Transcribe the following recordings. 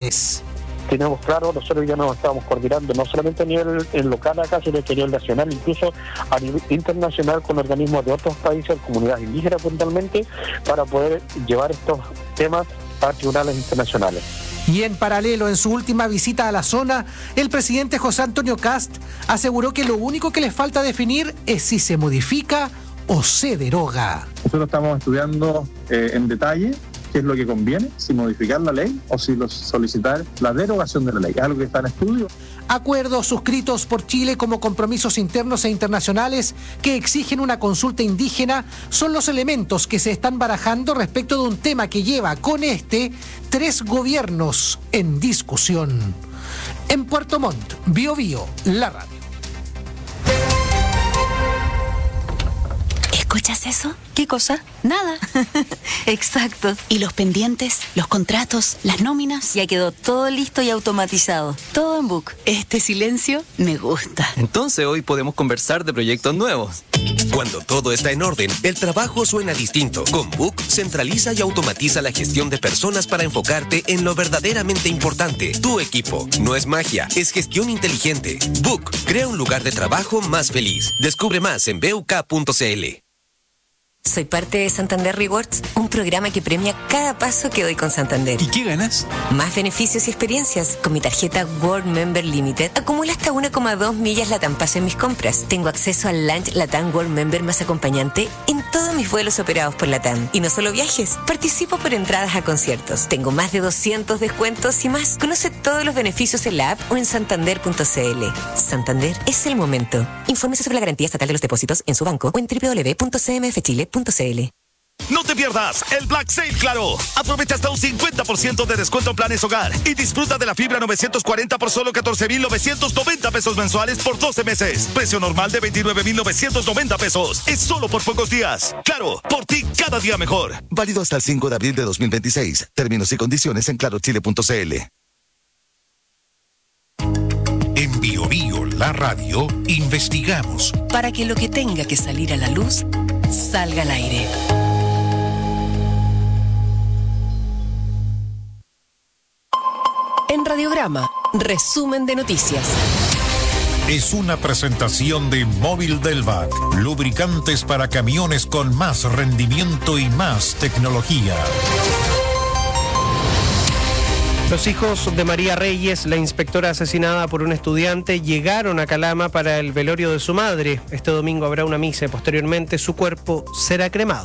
internacionales. Tenemos claro, nosotros ya nos estamos coordinando no solamente a nivel local acá, sino que a nivel nacional, incluso a nivel internacional con organismos de otros países, comunidades indígenas puntualmente, para poder llevar estos temas a tribunales internacionales. Y en paralelo, en su última visita a la zona, el presidente José Antonio Kast aseguró que lo único que les falta definir es si se modifica o se deroga. Nosotros estamos estudiando en detalle qué es lo que conviene, si modificar la ley o si solicitar la derogación de la ley. Es algo que está en estudio. Acuerdos suscritos por Chile como compromisos internos e internacionales que exigen una consulta indígena son los elementos que se están barajando respecto de un tema que lleva con 3 gobiernos en discusión. En Puerto Montt, Biobío, la radio. ¿Escuchas eso? ¿Qué cosa? Nada. Exacto. ¿Y los pendientes, los contratos, las nóminas? Ya quedó todo listo y automatizado. Todo en Book. Este silencio me gusta. Entonces hoy podemos conversar de proyectos nuevos. Cuando todo está en orden, el trabajo suena distinto. Con Book, centraliza y automatiza la gestión de personas para enfocarte en lo verdaderamente importante, tu equipo. No es magia, es gestión inteligente. Book, crea un lugar de trabajo más feliz. Descubre más en buk.cl. Soy parte de Santander Rewards, un programa que premia cada paso que doy con Santander. ¿Y qué ganas? Más beneficios y experiencias. Con mi tarjeta World Member Limited acumulo hasta 1,2 millas Latam Paso en mis compras. Tengo acceso al Lunch Latam World Member más acompañante en todos mis vuelos operados por Latam. Y no solo viajes, participo por entradas a conciertos. Tengo más de 200 descuentos y más. Conoce todos los beneficios en la app o en santander.cl. Santander es el momento. Infórmese sobre la garantía estatal de los depósitos en su banco o en www.cmfchile.cl. No te pierdas el Black Sale Claro. Aprovecha hasta un 50% de descuento en planes hogar y disfruta de la fibra 940 por solo 14,990 pesos mensuales por 12 meses. Precio normal de 29,990 pesos. Es solo por pocos días. Claro, por ti cada día mejor. Válido hasta el 5 de abril de 2026. Términos y condiciones en clarochile.cl. En Biobío, la radio, investigamos para que lo que tenga que salir a la luz salga al aire. En Radiograma, resumen de noticias. Es una presentación de Móvil Delvac, lubricantes para camiones con más rendimiento y más tecnología. Los hijos de María Reyes, la inspectora asesinada por un estudiante, llegaron a Calama para el velorio de su madre. Este domingo habrá una misa y posteriormente su cuerpo será cremado.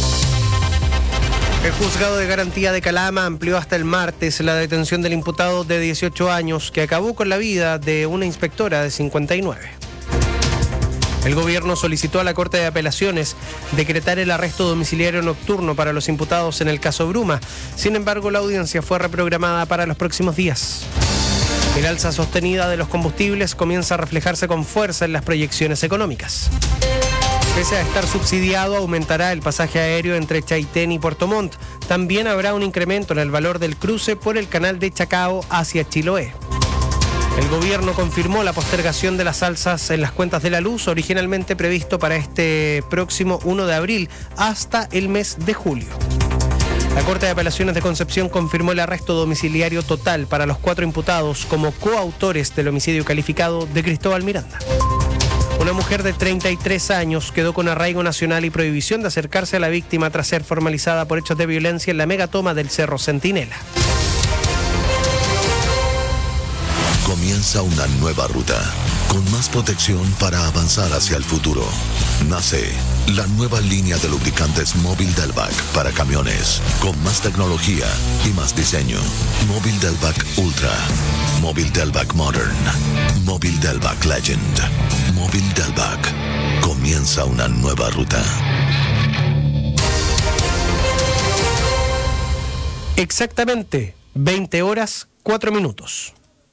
El juzgado de garantía de Calama amplió hasta el martes la detención del imputado de 18 años que acabó con la vida de una inspectora de 59. El gobierno solicitó a la Corte de Apelaciones decretar el arresto domiciliario nocturno para los imputados en el caso Bruma. Sin embargo, la audiencia fue reprogramada para los próximos días. El alza sostenida de los combustibles comienza a reflejarse con fuerza en las proyecciones económicas. Pese a estar subsidiado, aumentará el pasaje aéreo entre Chaitén y Puerto Montt. También habrá un incremento en el valor del cruce por el canal de Chacao hacia Chiloé. El gobierno confirmó la postergación de las alzas en las cuentas de la luz, originalmente previsto para este próximo 1 de abril hasta el mes de julio. La Corte de Apelaciones de Concepción confirmó el arresto domiciliario total para los 4 imputados como coautores del homicidio calificado de Cristóbal Miranda. Una mujer de 33 años quedó con arraigo nacional y prohibición de acercarse a la víctima tras ser formalizada por hechos de violencia en la megatoma del Cerro Centinela. Comienza una nueva ruta, con más protección para avanzar hacia el futuro. Nace la nueva línea de lubricantes Móvil Delvac para camiones, con más tecnología y más diseño. Móvil Delvac Ultra, Móvil Delvac Modern, Móvil Delvac Legend, Móvil Delvac. Comienza una nueva ruta. Exactamente 20 horas 4 minutos.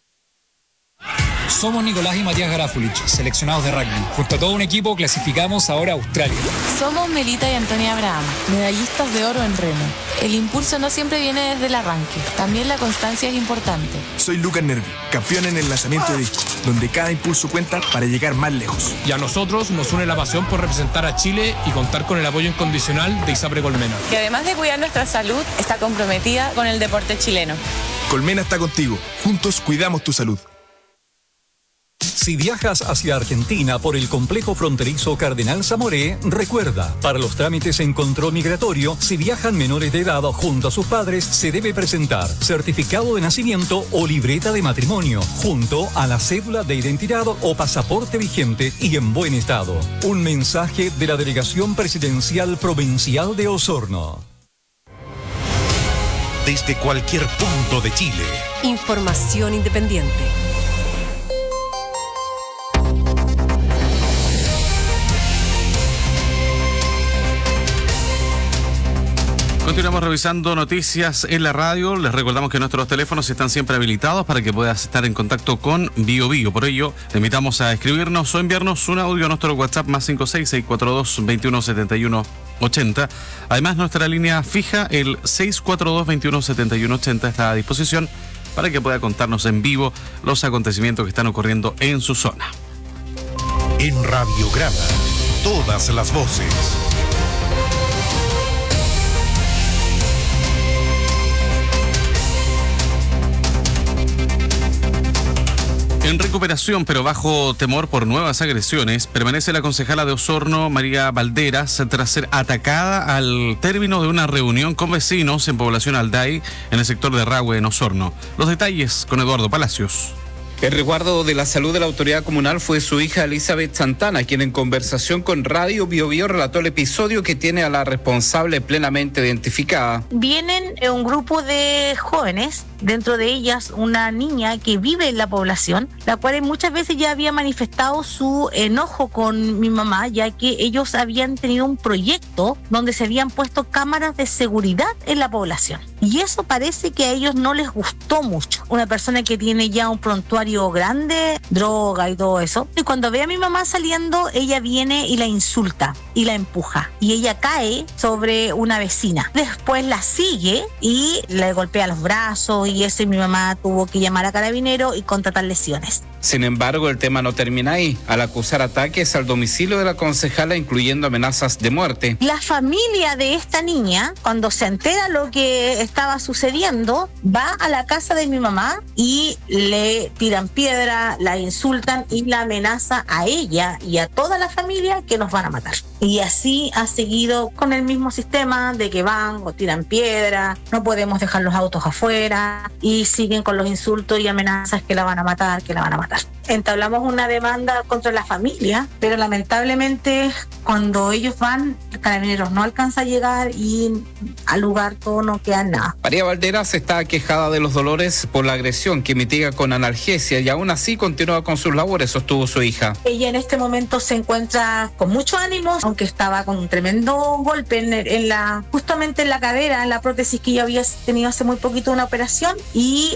Somos Nicolás y Matías Garafulich, seleccionados de rugby. Junto a todo un equipo clasificamos ahora a Australia. Somos Melita y Antonia Abraham, medallistas de oro en remo. El impulso no siempre viene desde el arranque, también la constancia es importante. Soy Lucas Nervi, campeón en el lanzamiento de disco, donde cada impulso cuenta para llegar más lejos. Y a nosotros nos une la pasión por representar a Chile y contar con el apoyo incondicional de Isapre Colmena. Que además de cuidar nuestra salud, está comprometida con el deporte chileno. Colmena está contigo. Juntos cuidamos tu salud. Si viajas hacia Argentina por el complejo fronterizo Cardenal Zamoré, recuerda, para los trámites en control migratorio, si viajan menores de edad junto a sus padres, se debe presentar certificado de nacimiento o libreta de matrimonio, junto a la cédula de identidad o pasaporte vigente y en buen estado. Un mensaje de la Delegación Presidencial Provincial de Osorno. Desde cualquier punto de Chile. Información independiente. Continuamos revisando noticias en la radio. Les recordamos que nuestros teléfonos están siempre habilitados para que puedas estar en contacto con BioBio. Por ello, te invitamos a escribirnos o enviarnos un audio a nuestro WhatsApp +56 642 21 71 80. Además, nuestra línea fija, el 642 21 71 80, está a disposición para que pueda contarnos en vivo los acontecimientos que están ocurriendo en su zona. En Radiograma, todas las voces. En recuperación, pero bajo temor por nuevas agresiones, permanece la concejala de Osorno, María Valderas, tras ser atacada al término de una reunión con vecinos en población Alday, en el sector de Rahue, en Osorno. Los detalles con Eduardo Palacios. El resguardo de la salud de la autoridad comunal fue su hija Elizabeth Santana, quien en conversación con Radio BioBio relató el episodio que tiene a la responsable plenamente identificada. Vienen un grupo de jóvenes, dentro de ellas una niña que vive en la población, la cual muchas veces ya había manifestado su enojo con mi mamá, ya que ellos habían tenido un proyecto donde se habían puesto cámaras de seguridad en la población. Y eso parece que a ellos no les gustó mucho. Una persona que tiene ya un prontuario grande, droga y todo eso. Y cuando ve a mi mamá saliendo, ella viene y la insulta y la empuja. Y ella cae sobre una vecina. Después la sigue y le golpea los brazos y eso, y mi mamá tuvo que llamar a Carabineros y contratar lesiones. Sin embargo, el tema no termina ahí, al acusar ataques al domicilio de la concejala, incluyendo amenazas de muerte. La familia de esta niña, cuando se entera lo que estaba sucediendo, va a la casa de mi mamá y le tiran piedra, la insultan y la amenaza a ella y a toda la familia que nos van a matar. Y así ha seguido con el mismo sistema de que van o tiran piedra, no podemos dejar los autos afuera y siguen con los insultos y amenazas que la van a matar, que la van a matar. Entablamos una demanda contra la familia, pero lamentablemente cuando ellos van, Carabineros no alcanza a llegar y al lugar todo no queda nada. María Valderas está quejada de los dolores por la agresión que mitiga con analgesia y aún así continúa con sus labores, sostuvo su hija. Ella en este momento se encuentra con mucho ánimo, aunque estaba con un tremendo golpe justamente en la cadera, en la prótesis que ella había tenido hace muy poquito una operación y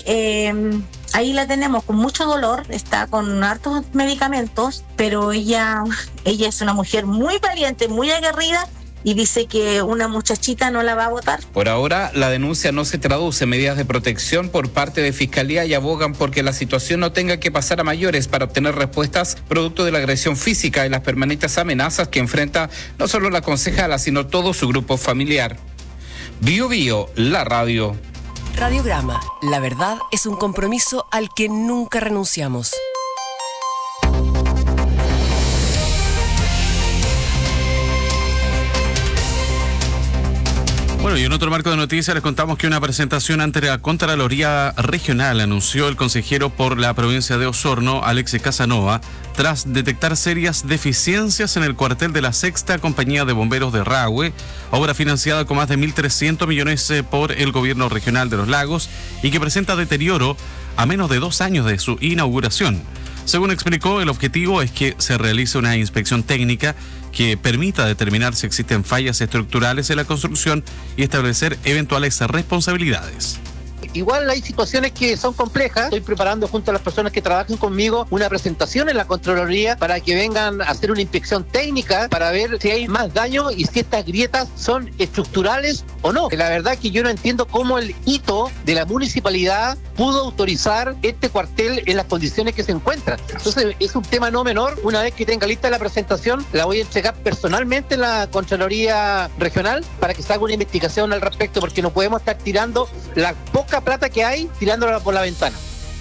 ahí la tenemos con mucho dolor, está con hartos medicamentos, pero ella es una mujer muy valiente, muy aguerrida y dice que una muchachita no la va a votar. Por ahora, la denuncia no se traduce en medidas de protección por parte de Fiscalía y abogan porque la situación no tenga que pasar a mayores para obtener respuestas producto de la agresión física y las permanentes amenazas que enfrenta no solo la concejala, sino todo su grupo familiar. BioBio, la radio. Radiograma, la verdad es un compromiso al que nunca renunciamos. Bueno, y en otro marco de noticias les contamos que una presentación ante la Contraloría Regional anunció el consejero por la provincia de Osorno, Alexis Casanova, tras detectar serias deficiencias en el cuartel de la Sexta Compañía de Bomberos de Rahue, obra financiada con más de 1.300 millones por el gobierno regional de Los Lagos y que presenta deterioro a menos de 2 años de su inauguración. Según explicó, el objetivo es que se realice una inspección técnica que permita determinar si existen fallas estructurales en la construcción y establecer eventuales responsabilidades. Igual hay situaciones que son complejas. Estoy preparando junto a las personas que trabajan conmigo una presentación en la Contraloría para que vengan a hacer una inspección técnica para ver si hay más daño y si estas grietas son estructurales o no. La verdad que yo no entiendo cómo el hito de la municipalidad pudo autorizar este cuartel en las condiciones que se encuentran. Entonces es un tema no menor. Una vez que tenga lista la presentación, la voy a entregar personalmente en la Contraloría Regional para que se haga una investigación al respecto, porque no podemos estar tirando la poca poca plata que hay tirándola por la ventana.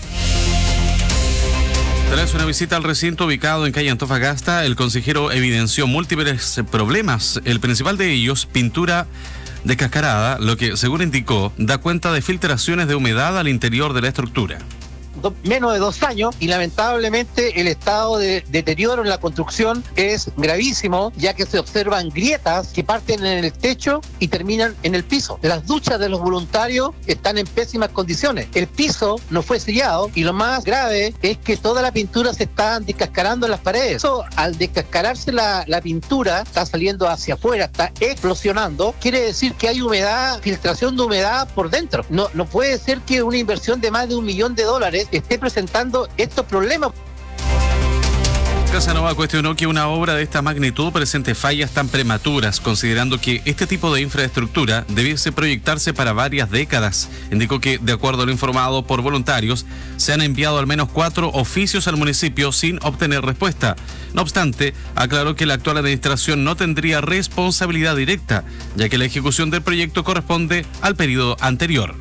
Tras una visita al recinto ubicado en calle Antofagasta, el consejero evidenció múltiples problemas. El principal de ellos, pintura descascarada, lo que, según indicó, da cuenta de filtraciones de humedad al interior de la estructura. Menos de 2 años y lamentablemente el estado de deterioro en la construcción es gravísimo, ya que se observan grietas que parten en el techo y terminan en el piso. Las duchas de los voluntarios están en pésimas condiciones. El piso no fue sellado y lo más grave es que toda la pintura se está descascarando en las paredes. Eso, al descascararse la pintura, está saliendo hacia afuera, está explosionando. Quiere decir que hay humedad, filtración de humedad por dentro. No puede ser que una inversión de más de $1 millón esté presentando estos problemas. Casanova cuestionó que una obra de esta magnitud presente fallas tan prematuras, considerando que este tipo de infraestructura debiese proyectarse para varias décadas. Indicó que, de acuerdo a lo informado por voluntarios, se han enviado al menos 4 oficios al municipio sin obtener respuesta. No obstante, aclaró que la actual administración no tendría responsabilidad directa, ya que la ejecución del proyecto corresponde al periodo anterior.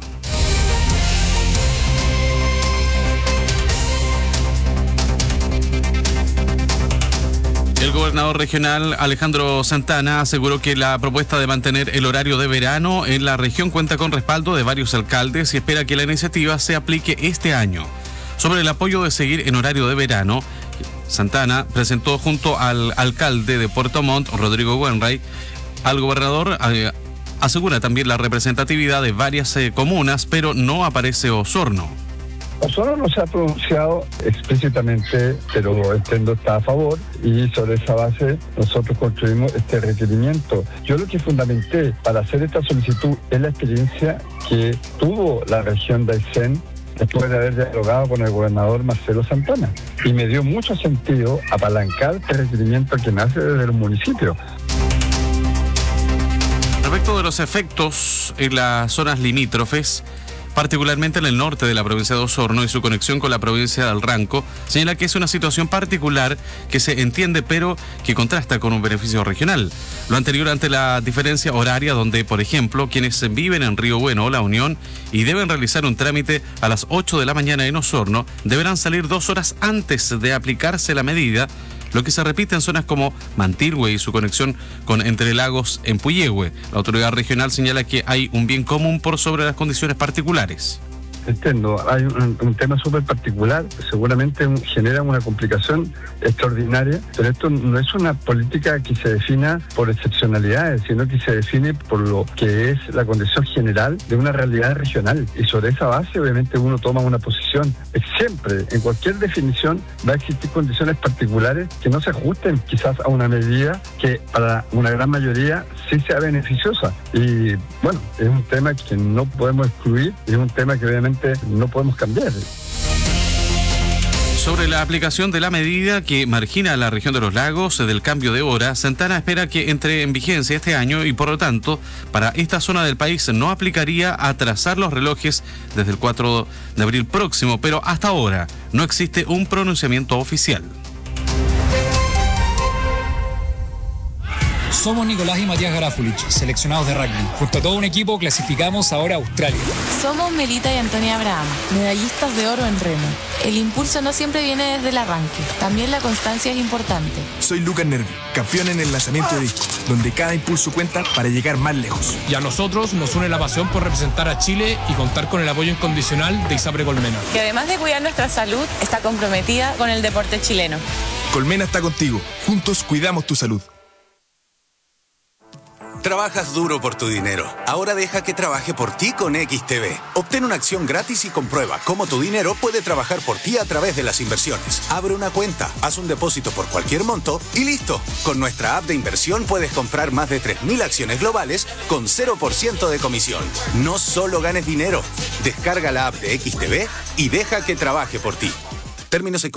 El gobernador regional Alejandro Santana aseguró que la propuesta de mantener el horario de verano en la región cuenta con respaldo de varios alcaldes y espera que la iniciativa se aplique este año. Sobre el apoyo de seguir en horario de verano, Santana presentó junto al alcalde de Puerto Montt, Rodrigo Wainwright, al gobernador. Asegura también la representatividad de varias comunas, pero no aparece Osorno. Osorno no se ha pronunciado explícitamente, pero Estendo está a favor y sobre esa base nosotros construimos este requerimiento. Yo lo que fundamenté para hacer esta solicitud es la experiencia que tuvo la región de Aysén después de haber dialogado con el gobernador Marcelo Santana. Y me dio mucho sentido apalancar este requerimiento que nace desde el municipio. Respecto de los efectos en las zonas limítrofes, particularmente en el norte de la provincia de Osorno y su conexión con la provincia del Ranco, señala que es una situación particular que se entiende pero que contrasta con un beneficio regional. Lo anterior ante la diferencia horaria donde, por ejemplo, quienes viven en Río Bueno o La Unión y deben realizar un trámite a las 8 de la mañana en Osorno, deberán salir 2 horas antes de aplicarse la medida, lo que se repite en zonas como Mantilhue y su conexión con Entre Lagos en Puyehue. La autoridad regional señala que hay un bien común por sobre las condiciones particulares. Entiendo, hay un tema súper particular, seguramente genera una complicación extraordinaria, pero esto no es una política que se defina por excepcionalidades, sino que se define por lo que es la condición general de una realidad regional. Y sobre esa base, obviamente, uno toma una posición. Siempre, en cualquier definición, va a existir condiciones particulares que no se ajusten quizás a una medida que para una gran mayoría sí sea beneficiosa. Y bueno, es un tema que no podemos excluir, es un tema que obviamente no podemos cambiar. Sobre la aplicación de la medida que margina a la región de los lagos del cambio de hora, Santana espera que entre en vigencia este año y por lo tanto para esta zona del país no aplicaría atrasar los relojes desde el 4 de abril próximo, pero hasta ahora no existe un pronunciamiento oficial. Somos Nicolás y Matías Garafulich, seleccionados de rugby. Junto a todo un equipo clasificamos ahora a Australia. Somos Melita y Antonia Abraham, medallistas de oro en remo. El impulso no siempre viene desde el arranque, también la constancia es importante. Soy Lucas Nervi, campeón en el lanzamiento de disco, donde cada impulso cuenta para llegar más lejos. Y a nosotros nos une la pasión por representar a Chile y contar con el apoyo incondicional de Isapre Colmena. Que además de cuidar nuestra salud, está comprometida con el deporte chileno. Colmena está contigo, juntos cuidamos tu salud. Trabajas duro por tu dinero. Ahora deja que trabaje por ti con XTB. Obtén una acción gratis y comprueba cómo tu dinero puede trabajar por ti a través de las inversiones. Abre una cuenta, haz un depósito por cualquier monto y listo. Con nuestra app de inversión puedes comprar más de 3.000 acciones globales con 0% de comisión. No solo ganes dinero. Descarga la app de XTB y deja que trabaje por ti. Términos y